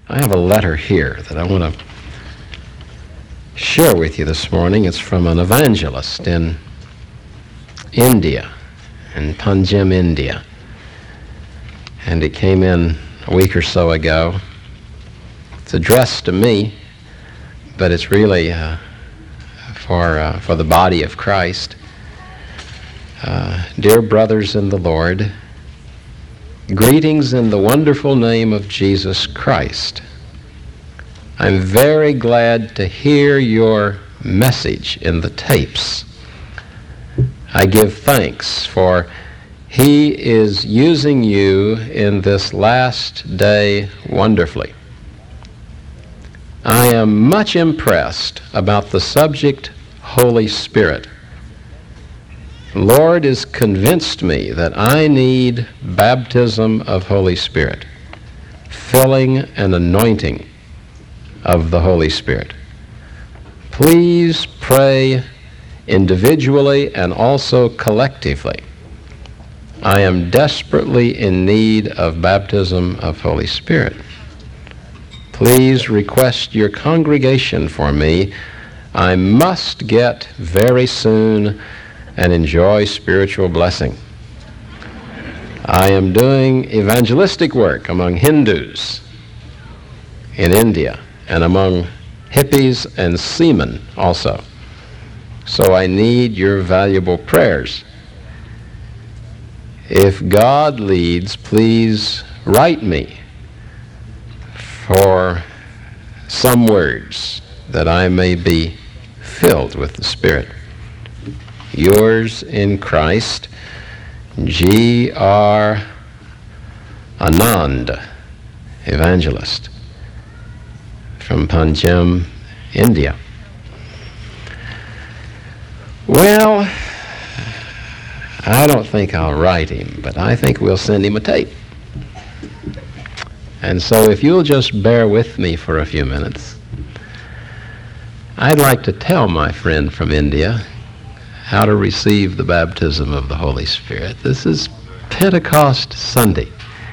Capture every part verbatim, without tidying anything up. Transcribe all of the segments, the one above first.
I have a letter here that I want to share with you this morning. It's from an evangelist in India, in Panjim, India. And it came in a week or so ago. It's addressed to me, but it's really uh, for, uh, for the body of Christ. Uh, dear brothers in the Lord, greetings in the wonderful name of Jesus Christ. I'm very glad to hear your message in the tapes. I give thanks for He is using you in this last day wonderfully. I am much impressed about the subject Holy Spirit. Lord has convinced me that I need baptism of Holy Spirit, filling and anointing of the Holy Spirit. Please pray individually and also collectively. I am desperately in need of baptism of Holy Spirit. Please request your congregation for me. I must get very soon and enjoy spiritual blessing. I am doing evangelistic work among Hindus in India and among hippies and seamen also. So I need your valuable prayers. If God leads, please write me for some words that I may be filled with the Spirit. Yours in Christ, G R Anand, evangelist, from Panjim, India. Well, I don't think I'll write him, but I think we'll send him a tape. And so if you'll just bear with me for a few minutes, I'd like to tell my friend from India how to receive the baptism of the Holy Spirit. This is Pentecost Sunday.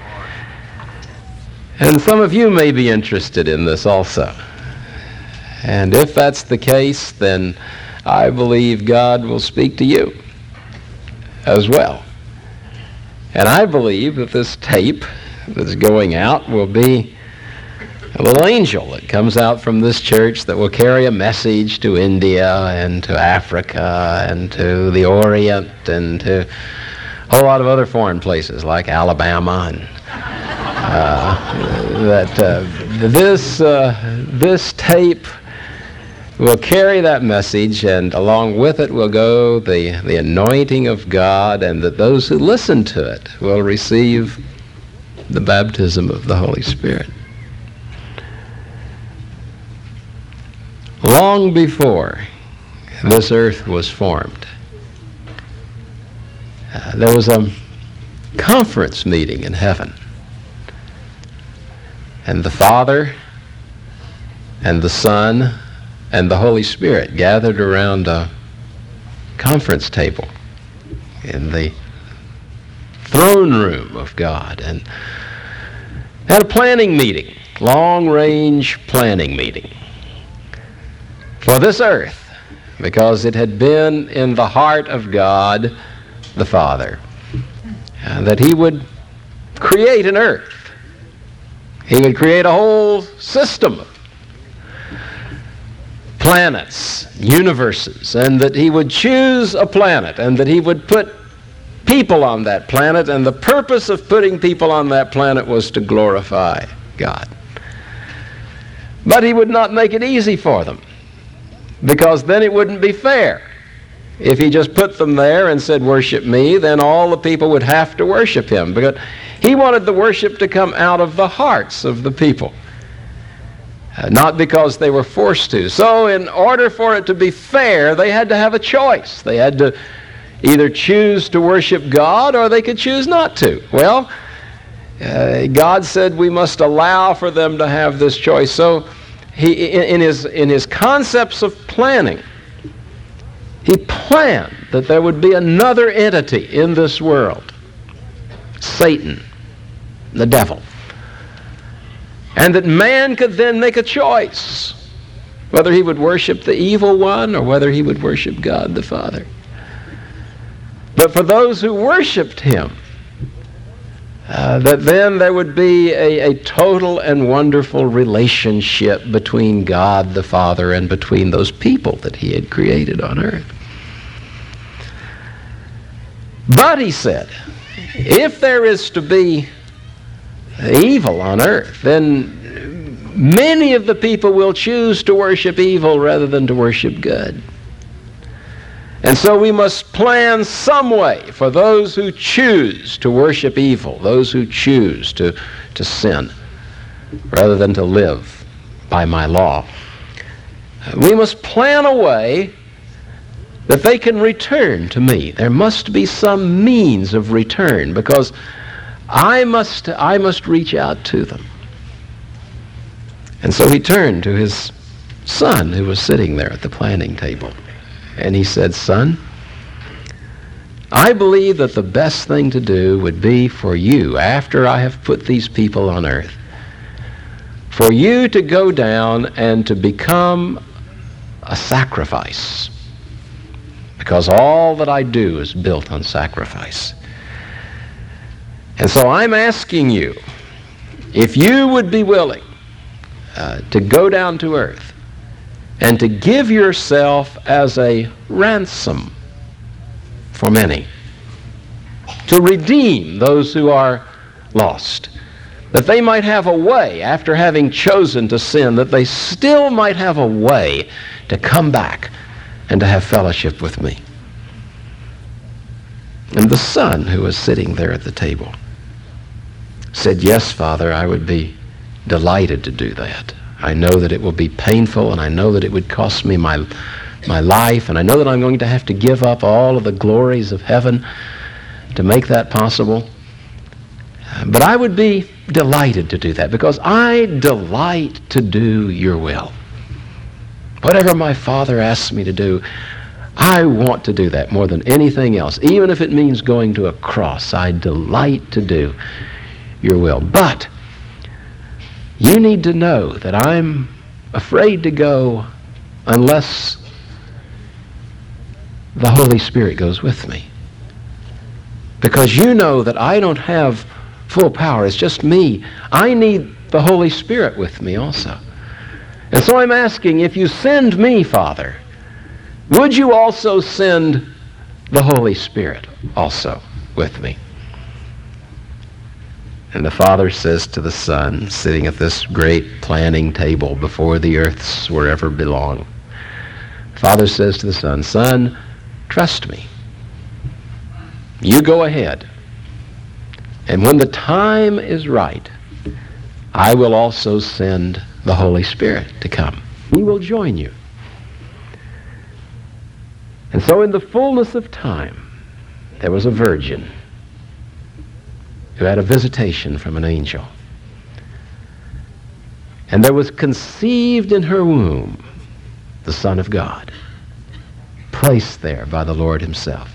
And some of you may be interested in this also. And if that's the case, then I believe God will speak to you as well. And I believe that this tape that's going out will be a little angel that comes out from this church that will carry a message to India and to Africa and to the Orient and to a whole lot of other foreign places like Alabama. And uh, that uh, this uh, this tape will carry that message, and along with it will go the, the anointing of God, and that those who listen to it will receive the baptism of the Holy Spirit. Long before this earth was formed, uh, there was a conference meeting in heaven. And the Father and the Son and the Holy Spirit gathered around a conference table in the throne room of God and had a planning meeting, long-range planning meeting for this earth, because it had been in the heart of God the Father, uh, that He would create an earth. He would create a whole system of planets, universes, and that He would choose a planet, and that He would put people on that planet, and the purpose of putting people on that planet was to glorify God. But He would not make it easy for them, because then it wouldn't be fair. If He just put them there and said, worship me, then all the people would have to worship Him. Because He wanted the worship to come out of the hearts of the people, uh, not because they were forced to. So in order for it to be fair, they had to have a choice. They had to either choose to worship God, or they could choose not to. Well, uh, God said we must allow for them to have this choice. So He, in, in his in his concepts of planning, He planned that there would be another entity in this world, Satan, the devil, And that man could then make a choice whether he would worship the evil one or whether he would worship God the Father. But for those who worshiped him, uh, that then there would be a, a total and wonderful relationship between God the Father and between those people that he had created on earth. But, he said, if there is to be evil on earth, then many of the people will choose to worship evil rather than to worship good. And so we must plan some way for those who choose to worship evil, those who choose to, to sin, rather than to live by my law. We must plan a way that they can return to me. There must be some means of return, because I must, I must reach out to them. And so he turned to his son, who was sitting there at the planning table, and he said, "Son, I believe that the best thing to do would be for you, after I have put these people on earth, for you to go down and to become a sacrifice, because all that I do is built on sacrifice. And so I'm asking you, if you would be willing uh, to go down to earth and to give yourself as a ransom for many, to redeem those who are lost, that they might have a way, after having chosen to sin, that they still might have a way to come back and to have fellowship with me." And the son, who was sitting there at the table, said, "Yes, Father, I would be delighted to do that. I know that it will be painful, and I know that it would cost me my, my life, and I know that I'm going to have to give up all of the glories of heaven to make that possible. But I would be delighted to do that, because I delight to do your will. Whatever my Father asks me to do, I want to do that more than anything else. Even if it means going to a cross, I delight to do your will. But you need to know that I'm afraid to go unless the Holy Spirit goes with me. Because you know that I don't have full power. It's just me. I need the Holy Spirit with me also. And so I'm asking, if you send me, Father, would you also send the Holy Spirit also with me?" And the Father says to the Son, sitting at this great planning table before the earths wherever belong, the Father says to the Son, "Son, trust me. You go ahead. And when the time is right, I will also send the Holy Spirit to come. He will join you." And so in the fullness of time, there was a virgin who had a visitation from an angel. And there was conceived in her womb the Son of God, placed there by the Lord himself.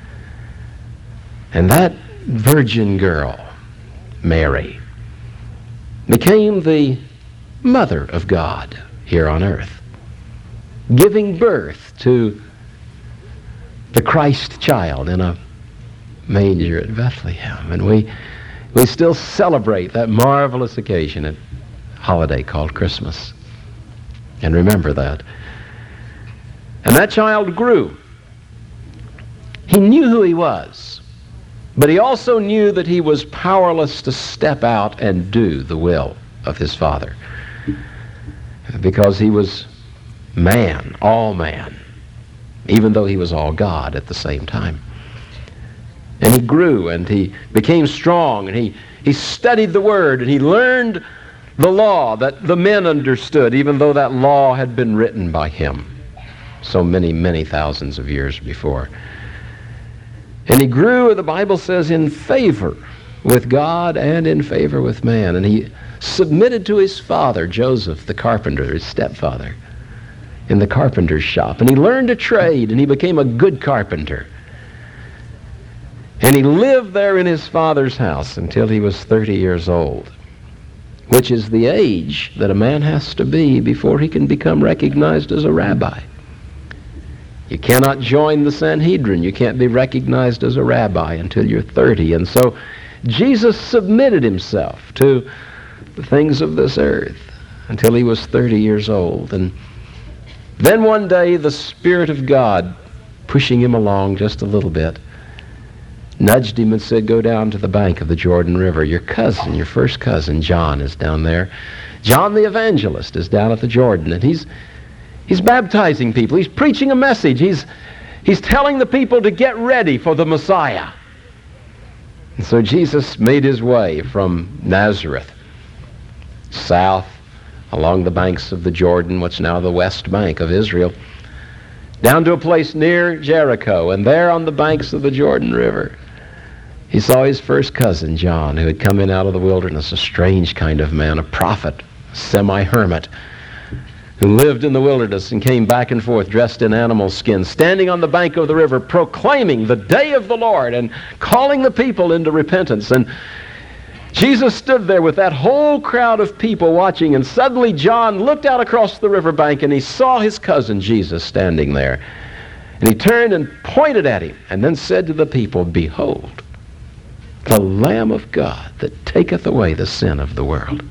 And that virgin girl, Mary, became the mother of God here on earth, giving birth to the Christ child in a manger at Bethlehem. And we we still celebrate that marvelous occasion at holiday called Christmas. And remember that. And that child grew. He knew who he was, but he also knew that he was powerless to step out and do the will of his Father, because he was man, all man, even though he was all God at the same time. And he grew, and he became strong, and he, he studied the Word, and he learned the law that the men understood, even though that law had been written by him so many, many thousands of years before. And he grew, the Bible says, in favor with God and in favor with man. And he submitted to his father, Joseph, the carpenter, his stepfather, in the carpenter's shop. And he learned a trade, and he became a good carpenter. And he lived there in his father's house until he was thirty years old. which is the age that a man has to be before he can become recognized as a rabbi. You cannot join the Sanhedrin. You can't be recognized as a rabbi until you're thirty. And so Jesus submitted himself to the things of this earth until he was thirty years old. And then one day the Spirit of God, pushing him along just a little bit, nudged him and said, go down to the bank of the Jordan River. Your cousin, your first cousin, John, is down there. John the Evangelist is down at the Jordan, and he's he's baptizing people. He's preaching a message. He's, he's telling the people to get ready for the Messiah. And so Jesus made his way from Nazareth south along the banks of the Jordan, what's now the west bank of Israel, down to a place near Jericho. And there on the banks of the Jordan River, he saw his first cousin, John, who had come in out of the wilderness, a strange kind of man, a prophet, a semi-hermit, who lived in the wilderness and came back and forth dressed in animal skins, standing on the bank of the river, proclaiming the day of the Lord and calling the people into repentance. And Jesus stood there with that whole crowd of people watching, and suddenly John looked out across the riverbank and he saw his cousin Jesus standing there. And he turned and pointed at him and then said to the people, behold, the Lamb of God that taketh away the sin of the world.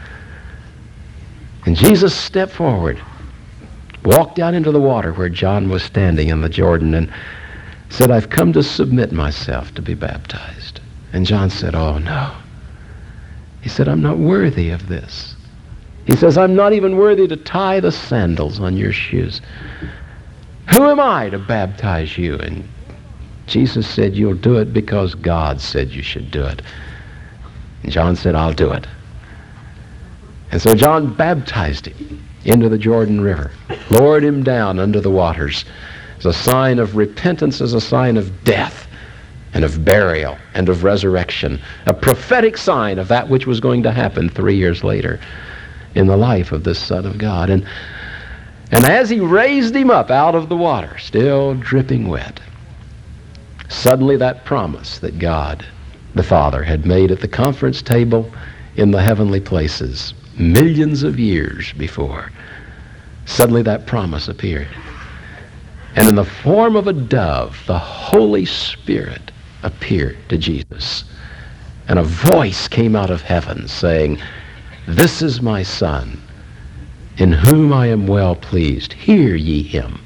And Jesus stepped forward, walked down into the water where John was standing in the Jordan, and said, I've come to submit myself to be baptized. And John said, oh no. He said, I'm not worthy of this. He says, I'm not even worthy to tie the sandals on your shoes. Who am I to baptize you? And Jesus said, you'll do it because God said you should do it. And John said, I'll do it. And so John baptized him into the Jordan River, lowered him down under the waters as a sign of repentance, as a sign of death and of burial and of resurrection, a prophetic sign of that which was going to happen three years later in the life of this Son of God. And, and as he raised him up out of the water, still dripping wet, suddenly that promise that God, the Father, had made at the conference table in the heavenly places millions of years before, suddenly that promise appeared. And in the form of a dove, the Holy Spirit appeared to Jesus. And a voice came out of heaven saying, this is my Son, in whom I am well pleased. Hear ye him.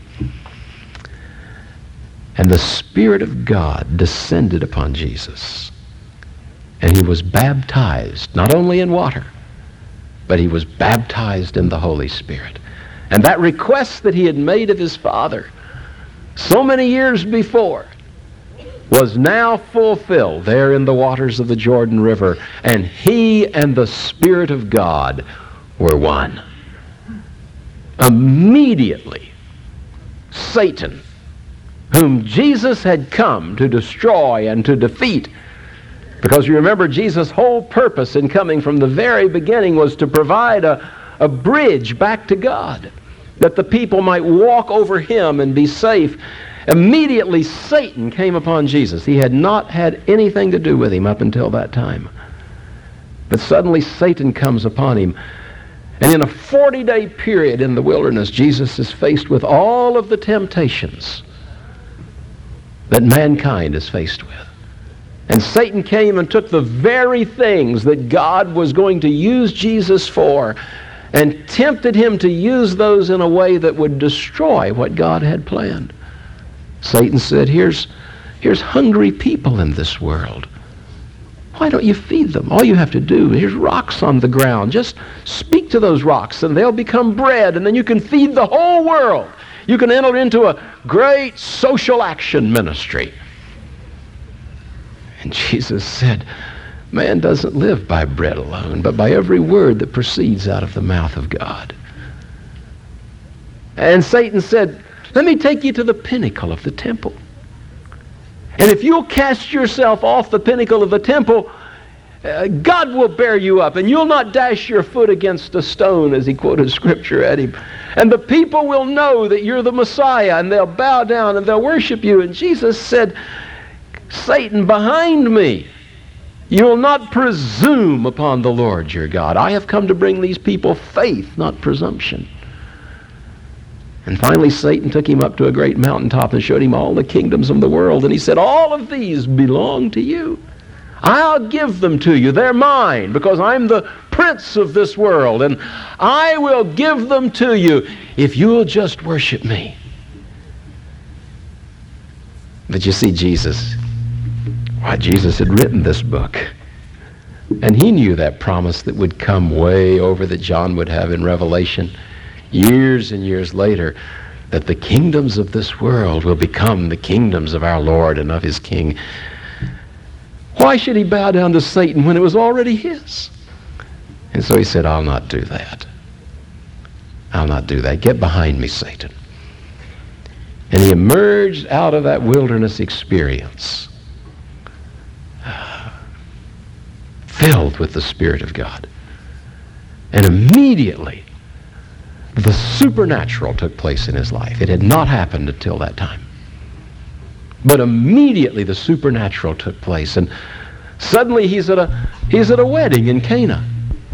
And the Spirit of God descended upon Jesus. And he was baptized, not only in water, but he was baptized in the Holy Spirit. And that request that he had made of his Father so many years before was now fulfilled there in the waters of the Jordan River, and he and the Spirit of God were one. Immediately, Satan, whom Jesus had come to destroy and to defeat, because you remember Jesus' whole purpose in coming from the very beginning was to provide a, a bridge back to God, that the people might walk over him and be safe. Immediately Satan came upon Jesus. He had not had anything to do with him up until that time. But suddenly Satan comes upon him. And in a forty-day period in the wilderness, Jesus is faced with all of the temptations that mankind is faced with. And Satan came and took the very things that God was going to use Jesus for and tempted him to use those in a way that would destroy what God had planned. Satan said, here's, here's hungry people in this world. Why don't you feed them? All you have to do, here's rocks on the ground. Just speak to those rocks and they'll become bread, and then you can feed the whole world. You can enter into a great social action ministry. And Jesus said, man doesn't live by bread alone, but by every word that proceeds out of the mouth of God. And Satan said, let me take you to the pinnacle of the temple. And if you'll cast yourself off the pinnacle of the temple, uh, God will bear you up, and you'll not dash your foot against a stone, as he quoted scripture at him. And the people will know that you're the Messiah, and they'll bow down and they'll worship you. And Jesus said, Satan, behind me, You will not presume upon the Lord your God. I have come to bring these people faith, not presumption. And finally Satan took him up to a great mountaintop and showed him all the kingdoms of the world. And he said, all of these belong to you. I'll give them to you. They're mine because I'm the prince of this world. And I will give them to you if you'll just worship me. But you see, Jesus, why, Jesus had written this book. And he knew that promise that would come way over that John would have in Revelation years and years later, that the kingdoms of this world will become the kingdoms of our Lord and of his King. Why should he bow down to Satan when it was already his? And so he said, I'll not do that. I'll not do that. Get behind me, Satan. And he emerged out of that wilderness experience filled with the Spirit of God. And immediately the supernatural took place in his life. It had not happened until that time. But immediately the supernatural took place, and suddenly he's at a he's at a wedding in Cana.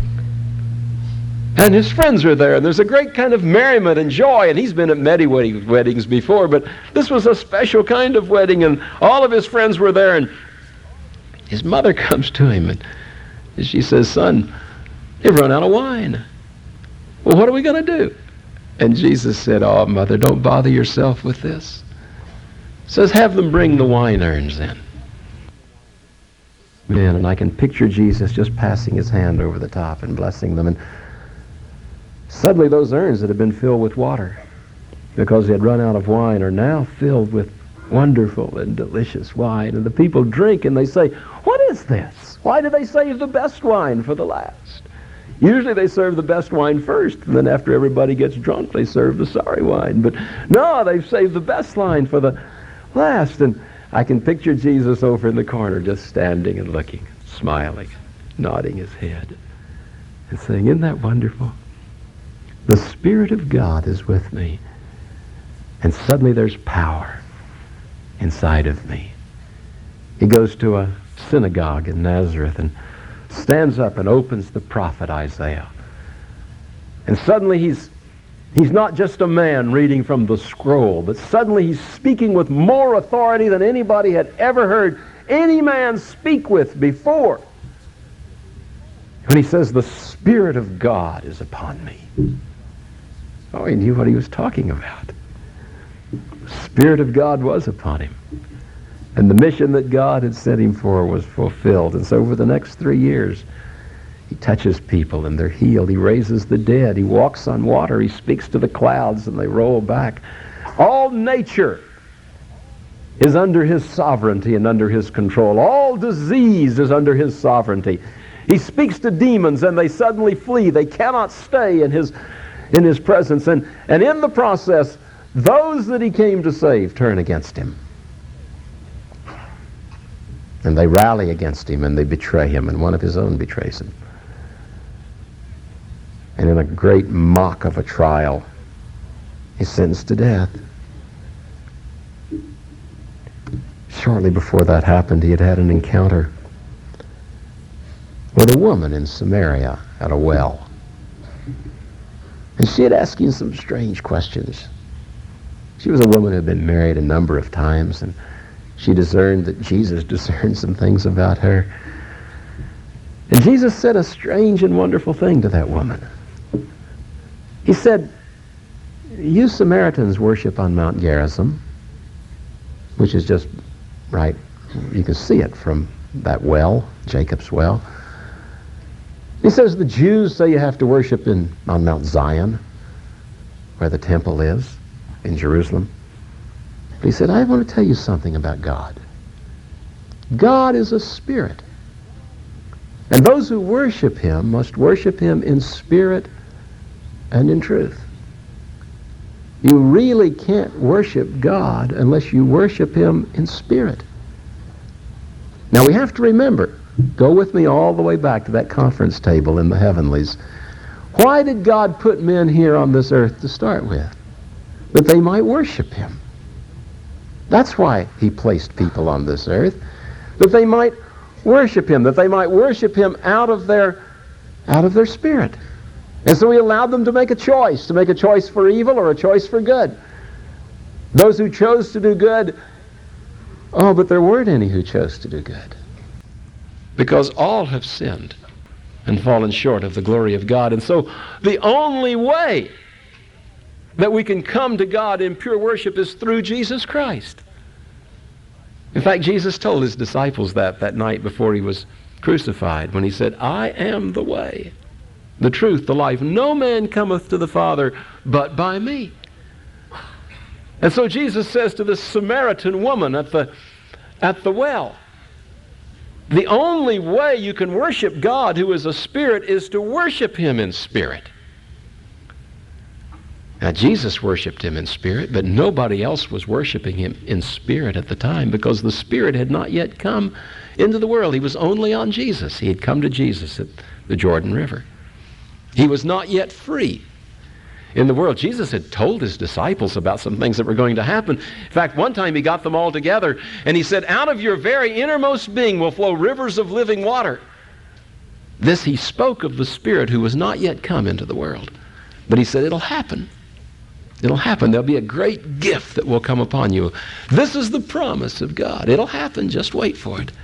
And his friends are there, and there's a great kind of merriment and joy, and he's been at many weddings before, but this was a special kind of wedding, and all of his friends were there, and his mother comes to him, and she says, son, they've run out of wine. Well, what are we going to do? And Jesus said, oh, mother, don't bother yourself with this. Says, have them bring the wine urns in. And I can picture Jesus just passing his hand over the top and blessing them. And suddenly those urns that had been filled with water because they had run out of wine are now filled with wonderful and delicious wine. And the people drink and they say, what is this? Why do they save the best wine for the last? Usually they serve the best wine first, and then after everybody gets drunk, they serve the sorry wine. But no, they've saved the best wine for the last. And I can picture Jesus over in the corner just standing and looking, smiling, nodding his head, and saying, isn't that wonderful? The Spirit of God is with me. And suddenly there's power inside of me. He goes to a synagogue in Nazareth and stands up and opens the prophet Isaiah. And suddenly he's he's not just a man reading from the scroll, but suddenly he's speaking with more authority than anybody had ever heard any man speak with before. When he says, the Spirit of God is upon me. Oh, he knew what he was talking about. The Spirit of God was upon him. And the mission that God had sent him for was fulfilled. And so over the next three years, he touches people and they're healed. He raises the dead. He walks on water. He speaks to the clouds and they roll back. All nature is under his sovereignty and under his control. All disease is under his sovereignty. He speaks to demons and they suddenly flee. They cannot stay in his, in his presence. And, and in the process, those that he came to save turn against him. And they rally against him and they betray him, and one of his own betrays him. And in a great mock of a trial, he's sentenced to death. Shortly before that happened, he had had an encounter with a woman in Samaria at a well. And she had asked him some strange questions. She was a woman who had been married a number of times, and she discerned that Jesus discerned some things about her. And Jesus said a strange and wonderful thing to that woman. He said, you Samaritans worship on Mount Gerizim, which is just right. You can see it from that well, Jacob's well. He says the Jews say you have to worship in on Mount Zion, where the temple is, in Jerusalem. He said, I want to tell you something about God. God is a spirit. And those who worship him must worship him in spirit and in truth. You really can't worship God unless you worship him in spirit. Now we have to remember, go with me all the way back to that conference table in the heavenlies. Why did God put men here on this earth to start with? That they might worship him. That's why he placed people on this earth, that they might worship him, that they might worship him out of their, out of their spirit. And so he allowed them to make a choice, to make a choice for evil or a choice for good. Those who chose to do good, oh, but there weren't any who chose to do good. Because all have sinned and fallen short of the glory of God. And so the only way that we can come to God in pure worship is through Jesus Christ. In fact, Jesus told his disciples that that night before he was crucified, when he said, I am the way, the truth, the life. No man cometh to the Father but by me. And so Jesus says to this Samaritan woman at the, at the well, the only way you can worship God, who is a spirit, is to worship him in spirit. Now, Jesus worshiped him in spirit, but nobody else was worshiping him in spirit at the time, because the Spirit had not yet come into the world. He was only on Jesus. He had come to Jesus at the Jordan River. He was not yet free in the world. Jesus had told his disciples about some things that were going to happen. In fact, one time he got them all together and he said, out of your very innermost being will flow rivers of living water. This he spoke of the Spirit who was not yet come into the world. But he said, it'll happen. It'll happen. There'll be a great gift that will come upon you. This is the promise of God. It'll happen. Just wait for it.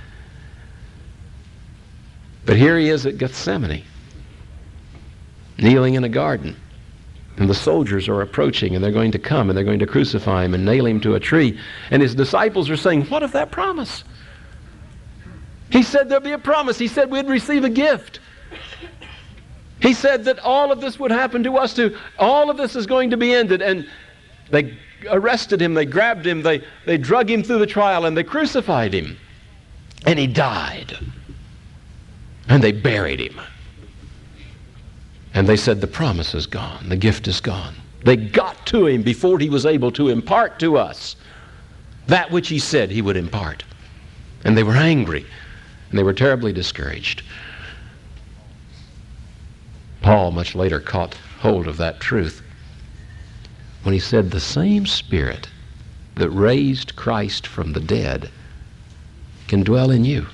But here he is at Gethsemane, kneeling in a garden. And the soldiers are approaching, and they're going to come, and they're going to crucify him and nail him to a tree. And his disciples are saying, what of that promise? He said there'll be a promise. He said we'd receive a gift. He said that all of this would happen to us too. All of this is going to be ended. And they arrested him, they grabbed him, they, they drug him through the trial, and they crucified him. And he died. And they buried him. And they said, the promise is gone. The gift is gone. They got to him before he was able to impart to us that which he said he would impart. And they were angry. And they were terribly discouraged. Paul much later caught hold of that truth when he said, the same Spirit that raised Christ from the dead can dwell in you.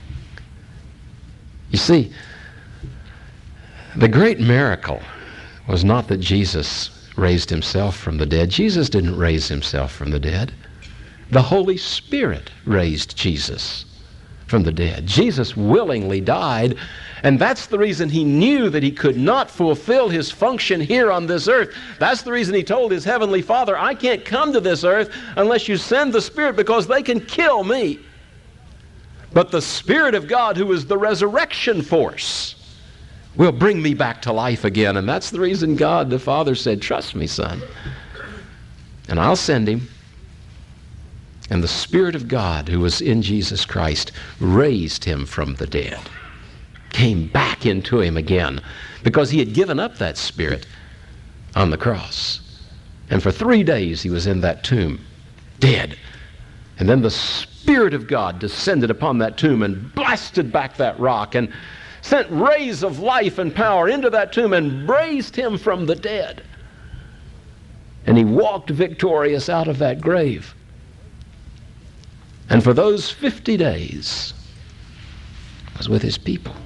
You see, the great miracle was not that Jesus raised himself from the dead. Jesus didn't raise himself from the dead. The Holy Spirit raised Jesus from the dead. Jesus willingly died, and that's the reason he knew that he could not fulfill his function here on this earth. That's the reason he told his heavenly Father, I can't come to this earth unless you send the Spirit, because they can kill me. But the Spirit of God, who is the resurrection force, will bring me back to life again. And that's the reason God the Father said, trust me, son, and I'll send him. And the Spirit of God, who was in Jesus Christ, raised him from the dead, came back into him again, because he had given up that Spirit on the cross. And for three days he was in that tomb, dead. And then the Spirit of God descended upon that tomb and blasted back that rock and sent rays of life and power into that tomb and raised him from the dead. And he walked victorious out of that grave. And for those fifty days was with his people.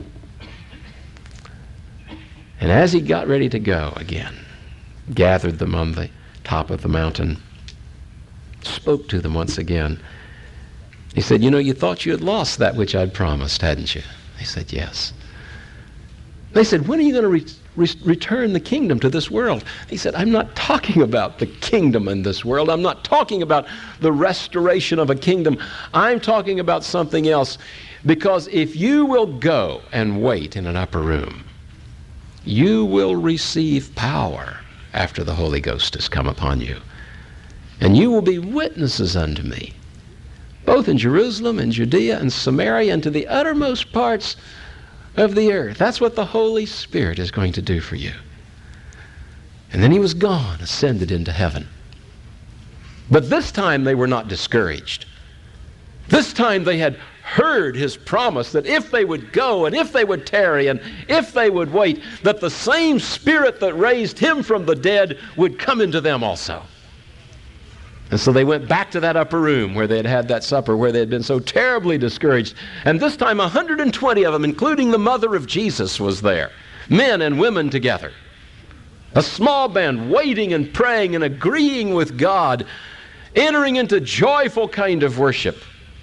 And as he got ready to go again, gathered them on the top of the mountain, spoke to them once again. He said, you know, you thought you had lost that which I'd promised, hadn't you? They said, yes. They said, when are you going to re- re- return the kingdom to this world? He said, I'm not talking about the kingdom in this world. I'm not talking about the restoration of a kingdom. I'm talking about something else. Because if you will go and wait in an upper room, you will receive power after the Holy Ghost has come upon you. And you will be witnesses unto me, both in Jerusalem and Judea and Samaria and to the uttermost parts of the earth. That's what the Holy Spirit is going to do for you. And then he was gone, ascended into heaven. But this time they were not discouraged. This time they had heard his promise that if they would go and if they would tarry and if they would wait, that the same Spirit that raised him from the dead would come into them also. And so they went back to that upper room where they had had that supper, where they had been so terribly discouraged. And this time one hundred twenty of them, including the mother of Jesus, was there. Men and women together. A small band waiting and praying and agreeing with God, entering into joyful kind of worship.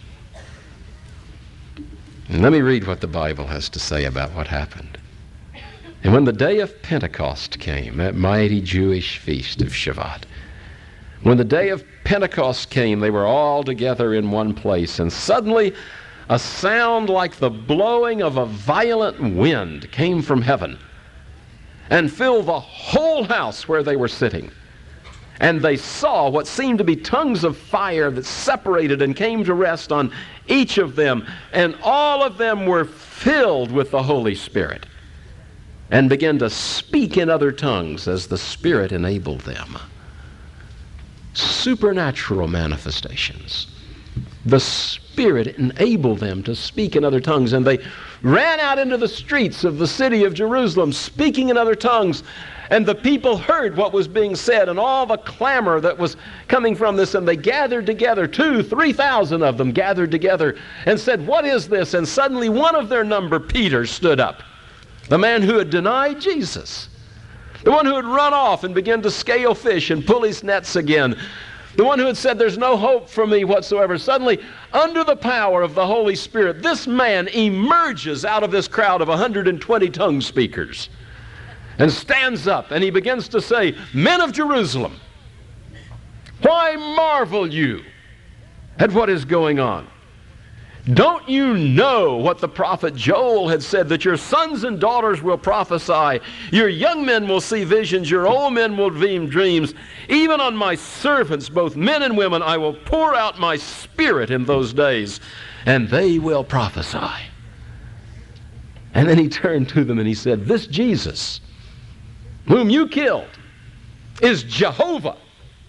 And let me read what the Bible has to say about what happened. And when the day of Pentecost came, that mighty Jewish feast of Shavuot, when the day of Pentecost came, they were all together in one place, and suddenly a sound like the blowing of a violent wind came from heaven and filled the whole house where they were sitting. And they saw what seemed to be tongues of fire that separated and came to rest on each of them, and all of them were filled with the Holy Spirit and began to speak in other tongues as the Spirit enabled them. Supernatural manifestations. The Spirit enabled them to speak in other tongues, and they ran out into the streets of the city of Jerusalem speaking in other tongues, and the people heard what was being said and all the clamor that was coming from this, and they gathered together, two, three thousand of them gathered together and said, "What is this?" And suddenly one of their number, Peter, stood up, the man who had denied Jesus, the one who had run off and begun to scale fish and pull his nets again, the one who had said, "There's no hope for me whatsoever." Suddenly, under the power of the Holy Spirit, this man emerges out of this crowd of one hundred twenty tongue speakers and stands up, and he begins to say, "Men of Jerusalem, why marvel you at what is going on? Don't you know what the prophet Joel had said, that your sons and daughters will prophesy, your young men will see visions, your old men will dream dreams. Even on my servants, both men and women, I will pour out my Spirit in those days, and they will prophesy." And then he turned to them and he said, "This Jesus, whom you killed, is Jehovah."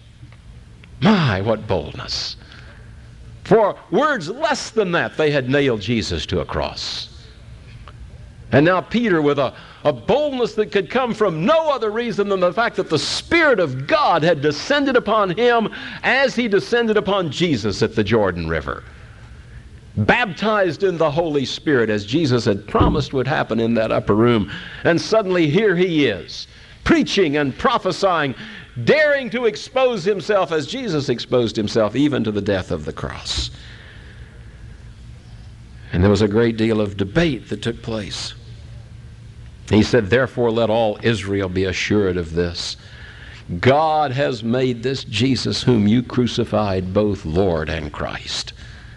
My, what boldness. For words less than that, they had nailed Jesus to a cross. And now Peter, with a, a boldness that could come from no other reason than the fact that the Spirit of God had descended upon him as he descended upon Jesus at the Jordan River, baptized in the Holy Spirit as Jesus had promised would happen in that upper room. And suddenly here he is, preaching and prophesying, daring to expose himself as Jesus exposed himself, even to the death of the cross. And there was a great deal of debate that took place. He said, "Therefore let all Israel be assured of this. God has made this Jesus whom you crucified both Lord and Christ."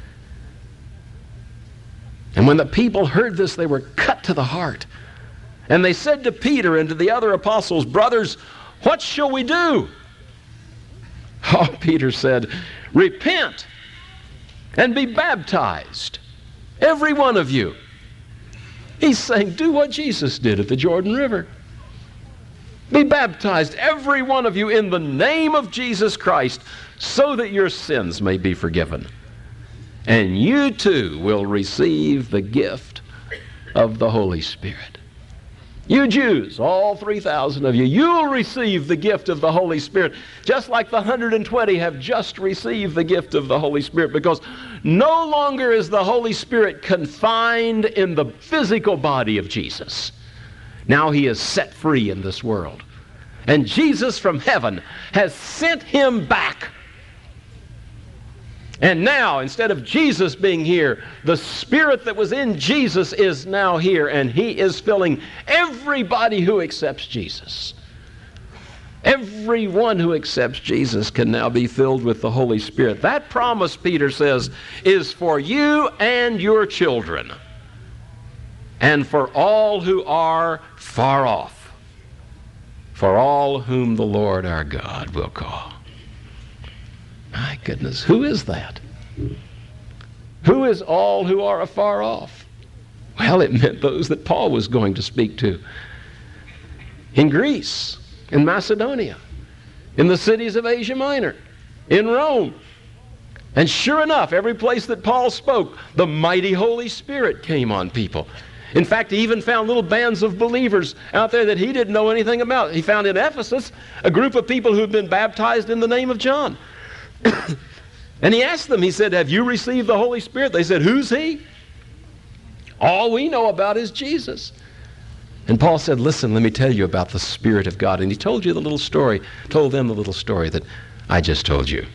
And when the people heard this, they were cut to the heart. And they said to Peter and to the other apostles, "Brothers, what shall we do?" Oh, Peter said, "Repent and be baptized, every one of you." He's saying, do what Jesus did at the Jordan River. Be baptized, every one of you, in the name of Jesus Christ, so that your sins may be forgiven. And you too will receive the gift of the Holy Spirit. You Jews, all three thousand of you, you'll receive the gift of the Holy Spirit, just like the one hundred twenty have just received the gift of the Holy Spirit, because no longer is the Holy Spirit confined in the physical body of Jesus. Now he is set free in this world. And Jesus from heaven has sent him back. And now, instead of Jesus being here, the Spirit that was in Jesus is now here, and he is filling everybody who accepts Jesus. Everyone who accepts Jesus can now be filled with the Holy Spirit. That promise, Peter says, is for you and your children, and for all who are far off, for all whom the Lord our God will call. My goodness, who is that? Who is all who are afar off? Well, it meant those that Paul was going to speak to in Greece, in Macedonia, in the cities of Asia Minor, in Rome. And sure enough, every place that Paul spoke, the mighty Holy Spirit came on people. In fact, he even found little bands of believers out there that he didn't know anything about. He found in Ephesus a group of people who had been baptized in the name of John. And he asked them, he said, have you received the Holy Spirit? They said, who's he? All we know about is Jesus. And Paul said, listen, let me tell you about the Spirit of God. And he told you the little story, told them the little story that I just told you.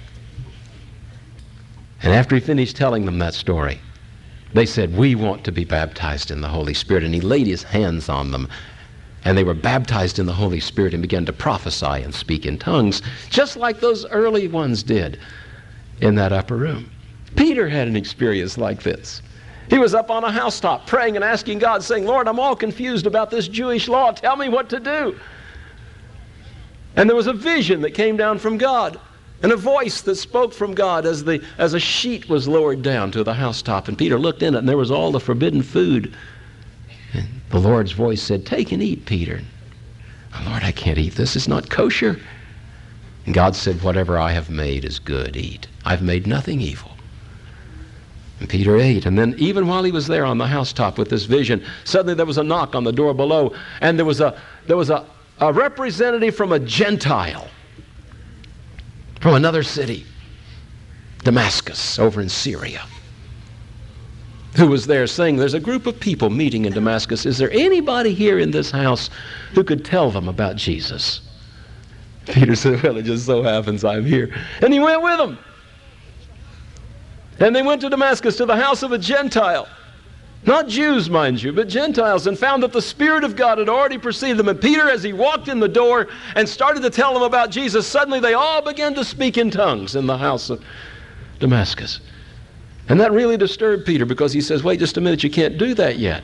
And after he finished telling them that story, they said, we want to be baptized in the Holy Spirit. And he laid his hands on them, and they were baptized in the Holy Spirit and began to prophesy and speak in tongues, just like those early ones did in that upper room. Peter had an experience like this. He was up on a housetop praying and asking God, saying, Lord, I'm all confused about this Jewish law. Tell me what to do. And there was a vision that came down from God, and a voice that spoke from God as the as a sheet was lowered down to the housetop. And Peter looked in it, and there was all the forbidden food. And the Lord's voice said, take and eat, Peter. Oh, Lord, I can't eat this. It's not kosher. And God said, whatever I have made is good. Eat. I've made nothing evil. And Peter ate. And then even while he was there on the housetop with this vision, suddenly there was a knock on the door below, and there was a there was a, a representative from a Gentile, from another city, Damascus, over in Syria, who was there saying, there's a group of people meeting in Damascus. Is there anybody here in this house who could tell them about Jesus? Peter said, well, it just so happens I'm here. And he went with them. And they went to Damascus, to the house of a Gentile. Not Jews, mind you, but Gentiles, and found that the Spirit of God had already preceded them. And Peter, as he walked in the door and started to tell them about Jesus, suddenly they all began to speak in tongues in the house of Damascus. And that really disturbed Peter, because he says, wait just a minute, you can't do that yet.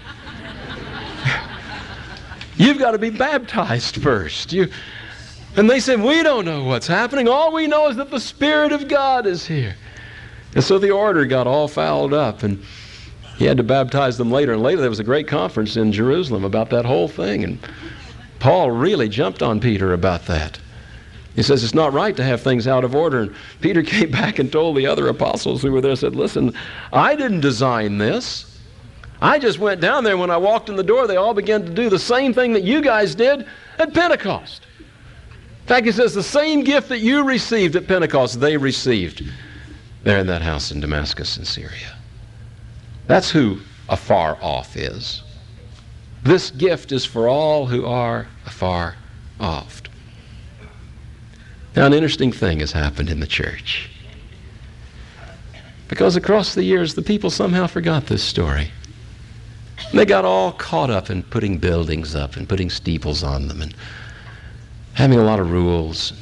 You've got to be baptized first. You... And they said, we don't know what's happening. All we know is that the Spirit of God is here. And so the order got all fouled up, and he had to baptize them later. And later there was a great conference in Jerusalem about that whole thing. And Paul really jumped on Peter about that. He says it's not right to have things out of order. And Peter came back and told the other apostles who were there, said, listen, I didn't design this. I just went down there. When I walked in the door, they all began to do the same thing that you guys did at Pentecost. In fact, he says the same gift that you received at Pentecost, they received there in that house in Damascus in Syria. That's who afar off is. This gift is for all who are afar off. Now, an interesting thing has happened in the church. Because across the years, the people somehow forgot this story. And they got all caught up in putting buildings up and putting steeples on them and having a lot of rules,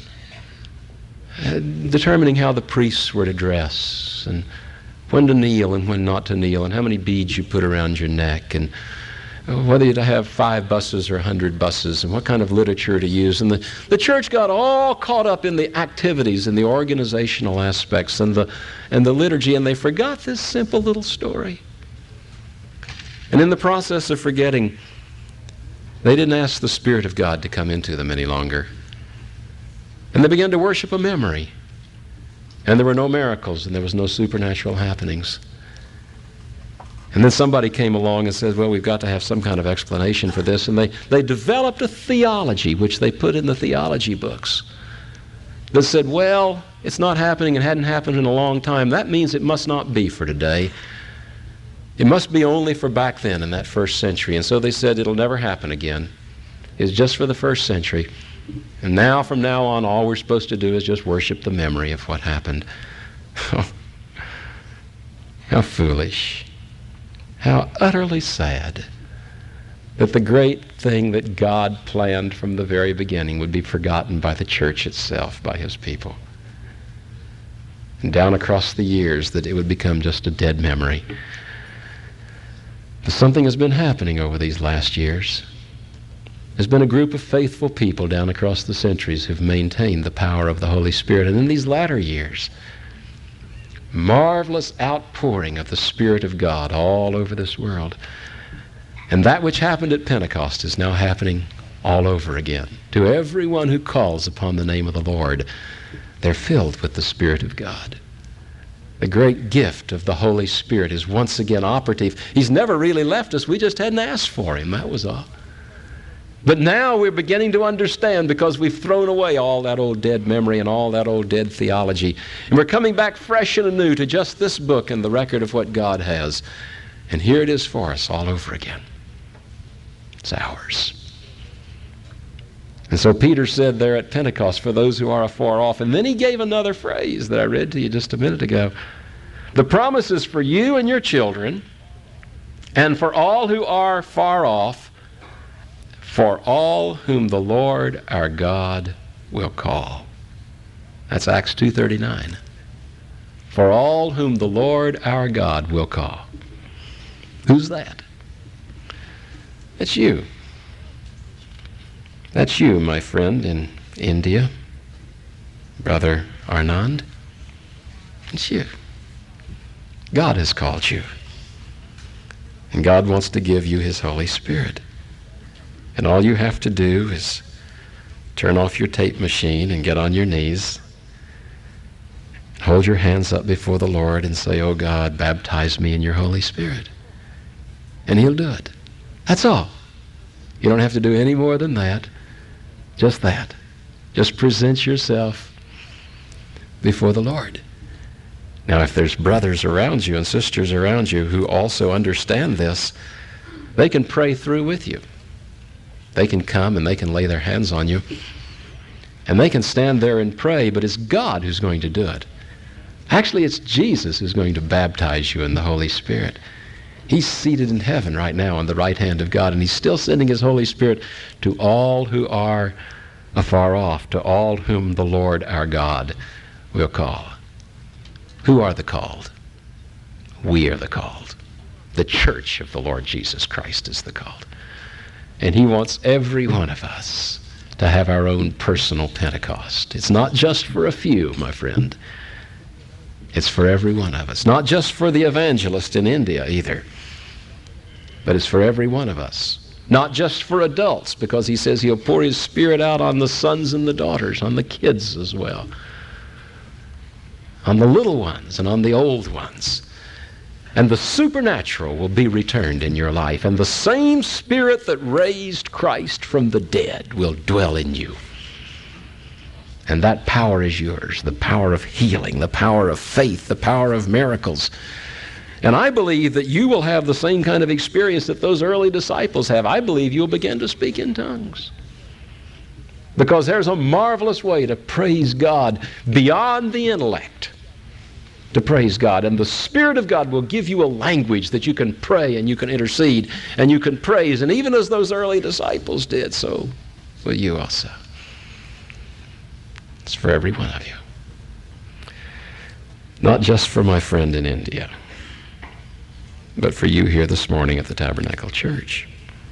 uh, determining how the priests were to dress and when to kneel and when not to kneel, and how many beads you put around your neck, and whether you to have five buses or a hundred buses, and what kind of literature to use. And the, the church got all caught up in the activities and the organizational aspects and the, and the liturgy, and they forgot this simple little story. And in the process of forgetting, they didn't ask the Spirit of God to come into them any longer. And they began to worship a memory. And there were no miracles, and there was no supernatural happenings. And then somebody came along and said, well, we've got to have some kind of explanation for this. And they, they developed a theology, which they put in the theology books, that said, well, it's not happening, it hadn't happened in a long time. That means it must not be for today. It must be only for back then in that first century. And so they said it'll never happen again. It's just for the first century. And now, from now on, all we're supposed to do is just worship the memory of what happened. How foolish. How utterly sad that the great thing that God planned from the very beginning would be forgotten by the church itself, by His people. And down across the years, that it would become just a dead memory. But something has been happening over these last years. There's been a group of faithful people down across the centuries who've maintained the power of the Holy Spirit. And in these latter years, marvelous outpouring of the Spirit of God all over this world. And that which happened at Pentecost is now happening all over again. To everyone who calls upon the name of the Lord, they're filled with the Spirit of God. The great gift of the Holy Spirit is once again operative. He's never really left us. We just hadn't asked for Him. That was all. But now we're beginning to understand because we've thrown away all that old dead memory and all that old dead theology. And we're coming back fresh and anew to just this book and the record of what God has. And here it is for us all over again. It's ours. And so Peter said there at Pentecost, for those who are afar off. And then he gave another phrase that I read to you just a minute ago. The promise is for you and your children, and for all who are far off, for all whom the Lord our God will call. That's Acts two thirty-nine. For all whom the Lord our God will call. Who's that? That's you. That's you, my friend in India, Brother Arnand. It's you. God has called you. And God wants to give you His Holy Spirit. And all you have to do is turn off your tape machine and get on your knees. Hold your hands up before the Lord and say, oh God, baptize me in your Holy Spirit. And He'll do it. That's all. You don't have to do any more than that. Just that. Just present yourself before the Lord. Now, if there's brothers around you and sisters around you who also understand this, they can pray through with you. They can come and they can lay their hands on you. And they can stand there and pray, but it's God who's going to do it. Actually, it's Jesus who's going to baptize you in the Holy Spirit. He's seated in heaven right now on the right hand of God, and He's still sending His Holy Spirit to all who are afar off, to all whom the Lord our God will call. Who are the called? We are the called. The church of the Lord Jesus Christ is the called. And He wants every one of us to have our own personal Pentecost. It's not just for a few, my friend. It's for every one of us. Not just for the evangelist in India either, but it's for every one of us. Not just for adults, because He says He'll pour His Spirit out on the sons and the daughters, on the kids as well, on the little ones and on the old ones. And the supernatural will be returned in your life, and the same Spirit that raised Christ from the dead will dwell in you. And that power is yours, the power of healing, the power of faith, the power of miracles. And I believe that you will have the same kind of experience that those early disciples have. I believe you'll begin to speak in tongues. Because there's a marvelous way to praise God beyond the intellect. To praise God. And the Spirit of God will give you a language that you can pray and you can intercede and you can praise. And even as those early disciples did, so will you also. It's for every one of you. Not just for my friend in India, but for you here this morning at the Tabernacle Church.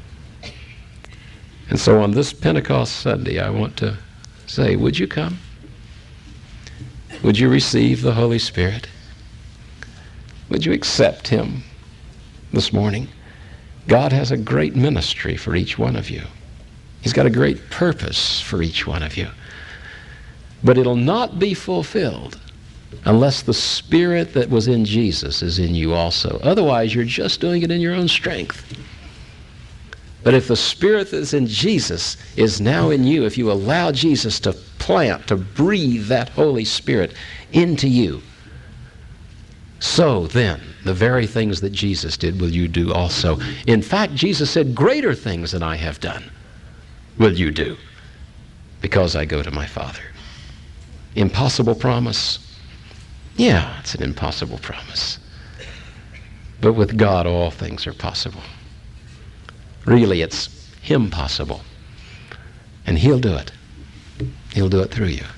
And so on this Pentecost Sunday, I want to say, would you come? Would you receive the Holy Spirit? Would you accept Him this morning? God has a great ministry for each one of you. He's got a great purpose for each one of you. But it'll not be fulfilled unless the Spirit that was in Jesus is in you also. Otherwise, you're just doing it in your own strength. But if the Spirit that's in Jesus is now in you, if you allow Jesus to plant, to breathe that Holy Spirit into you, so then the very things that Jesus did will you do also. In fact, Jesus said, greater things than I have done will you do, because I go to my Father. Impossible promise? Yeah, it's an impossible promise. But with God, all things are possible. Really, it's Him possible. And He'll do it. He'll do it through you.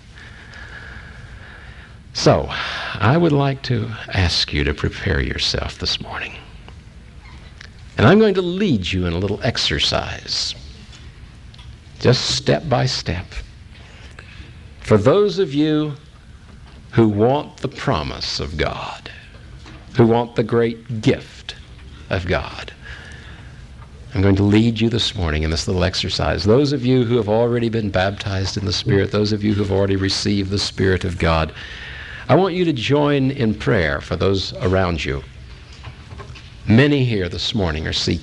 So, I would like to ask you to prepare yourself this morning. And I'm going to lead you in a little exercise, just step by step. For those of you who want the promise of God, who want the great gift of God, I'm going to lead you this morning in this little exercise. Those of you who have already been baptized in the Spirit, those of you who have already received the Spirit of God, I want you to join in prayer for those around you. Many here this morning are seeking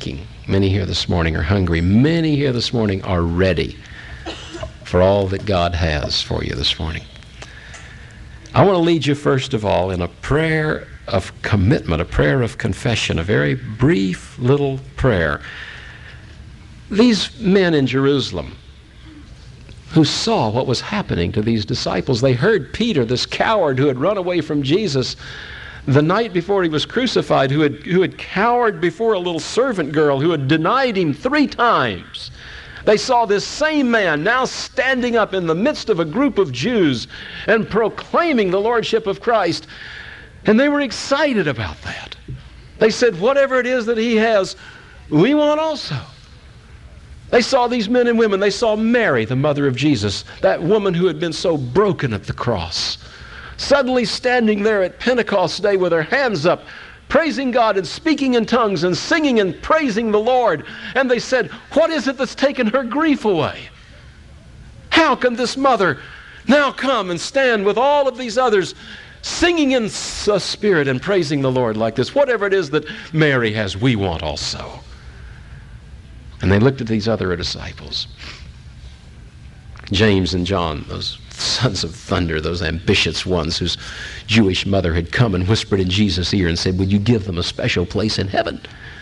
Many here this morning are hungry. Many here this morning are ready for all that God has for you this morning. I want to lead you first of all in a prayer of commitment, a prayer of confession, a very brief little prayer. These men in Jerusalem who saw what was happening to these disciples, they heard Peter, this coward who had run away from Jesus the night before he was crucified, who had, who had cowered before a little servant girl who had denied him three times. They saw this same man now standing up in the midst of a group of Jews and proclaiming the lordship of Christ. And they were excited about that. They said, whatever it is that he has, we want also. They saw these men and women. They saw Mary, the mother of Jesus, that woman who had been so broken at the cross, suddenly standing there at Pentecost Day with her hands up, praising God and speaking in tongues and singing and praising the Lord. And they said, what is it that's taken her grief away? How can this mother now come and stand with all of these others singing in a spirit and praising the Lord like this? Whatever it is that Mary has, we want also. And they looked at these other disciples, James and John, those sons of thunder, those ambitious ones whose Jewish mother had come and whispered in Jesus' ear and said, would you give them a special place in heaven?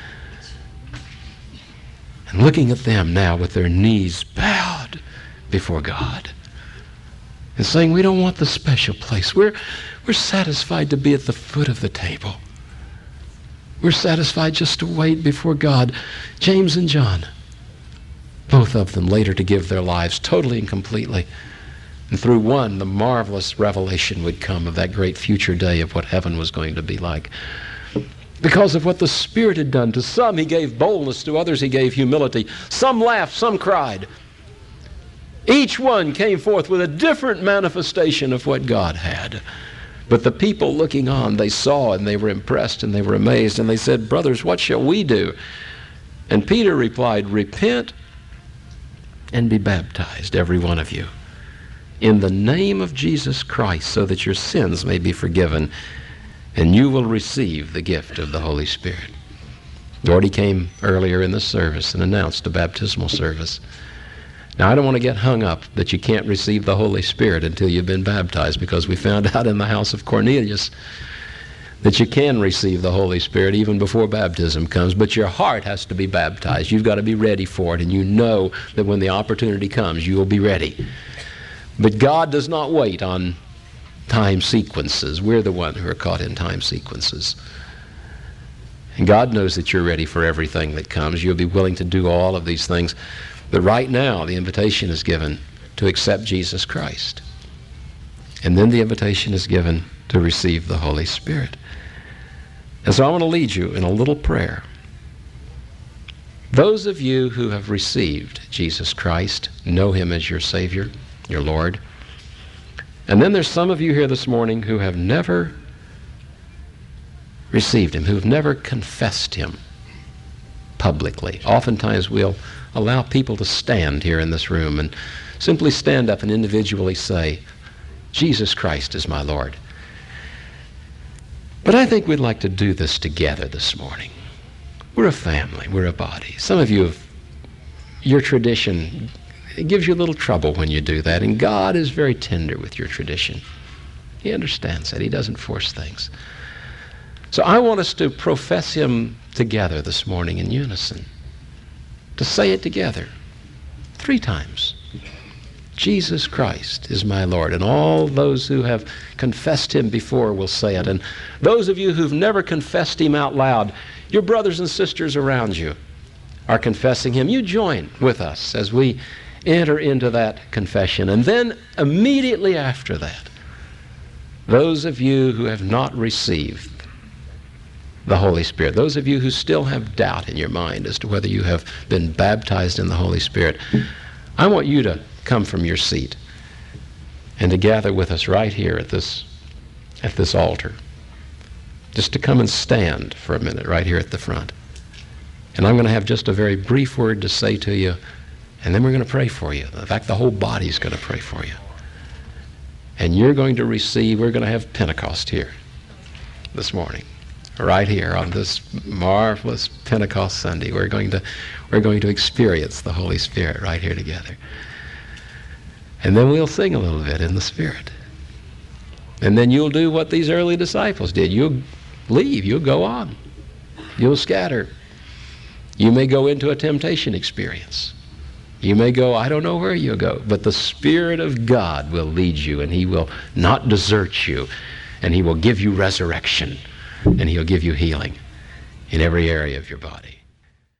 And looking at them now with their knees bowed before God and saying, we don't want the special place. We're, we're satisfied to be at the foot of the table. We're satisfied just to wait before God. James and John, both of them later to give their lives totally and completely. And through one, the marvelous revelation would come of that great future day of what heaven was going to be like. Because of what the Spirit had done. To some he gave boldness, to others he gave humility. Some laughed, some cried. Each one came forth with a different manifestation of what God had. But the people looking on, they saw and they were impressed and they were amazed. And they said, brothers, what shall we do? And Peter replied, repent and be baptized, every one of you, in the name of Jesus Christ, so that your sins may be forgiven, and you will receive the gift of the Holy Spirit. Lord, he came earlier in the service and announced a baptismal service. Now, I don't want to get hung up that you can't receive the Holy Spirit until you've been baptized, because we found out in the house of Cornelius that you can receive the Holy Spirit even before baptism comes, but your heart has to be baptized. You've got to be ready for it, and you know that when the opportunity comes, you will be ready. But God does not wait on time sequences. We're the ones who are caught in time sequences. And God knows that you're ready for everything that comes. You'll be willing to do all of these things. But right now, the invitation is given to accept Jesus Christ. And then the invitation is given to receive the Holy Spirit. And so I want to lead you in a little prayer. Those of you who have received Jesus Christ, know him as your Savior, your Lord. And then there's some of you here this morning who have never received him, who've never confessed him publicly. Oftentimes we'll allow people to stand here in this room and simply stand up and individually say, Jesus Christ is my Lord. But I think we'd like to do this together this morning. We're a family. We're a body. Some of you have, your tradition, it gives you a little trouble when you do that, and God is very tender with your tradition. He understands that. He doesn't force things. So I want us to profess him together this morning in unison, to say it together three times. Jesus Christ is my Lord. And all those who have confessed him before will say it. And those of you who've never confessed him out loud, your brothers and sisters around you are confessing him. You join with us as we enter into that confession. And then immediately after that, those of you who have not received the Holy Spirit, those of you who still have doubt in your mind as to whether you have been baptized in the Holy Spirit, I want you to come from your seat and to gather with us right here at this at this altar. Just to come and stand for a minute right here at the front. And I'm going to have just a very brief word to say to you, and then we're going to pray for you. In fact, the whole body's going to pray for you. And you're going to receive, we're going to have Pentecost here this morning. right here on this marvelous Pentecost Sunday. We're going to, we're going to experience the Holy Spirit right here together. And then we'll sing a little bit in the Spirit. And then you'll do what these early disciples did. You'll leave. You'll go on. You'll scatter. You may go into a temptation experience. You may go, I don't know where you'll go, but the Spirit of God will lead you, and He will not desert you, and He will give you resurrection, and He'll give you healing in every area of your body.